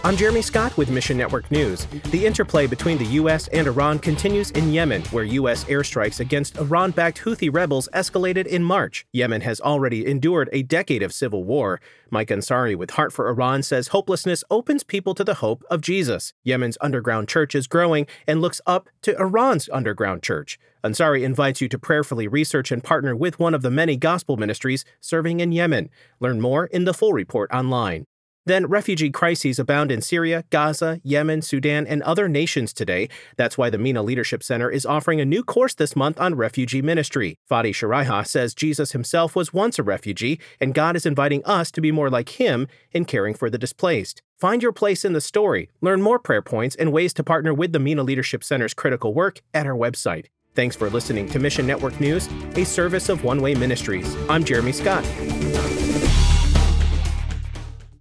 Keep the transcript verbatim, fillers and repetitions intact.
I'm Jeremy Scott with Mission Network News. The interplay between the U S and Iran continues in Yemen, where U S airstrikes against Iran-backed Houthi rebels escalated in March. Yemen has already endured a decade of civil war. Mike Ansari with Heart for Iran says hopelessness opens people to the hope of Jesus. Yemen's underground church is growing and looks up to Iran's underground church. Ansari invites you to prayerfully research and partner with one of the many gospel ministries serving in Yemen. Learn more in the full report online. Then refugee crises abound in Syria, Gaza, Yemen, Sudan, and other nations today. That's why the MENA Leadership Center is offering a new course this month on refugee ministry. Fadi Sharaiha says Jesus himself was once a refugee, and God is inviting us to be more like him in caring for the displaced. Find your place in the story. Learn more prayer points and ways to partner with the MENA Leadership Center's critical work at our website. Thanks for listening to Mission Network News, a service of One Way Ministries. I'm Jeremy Scott.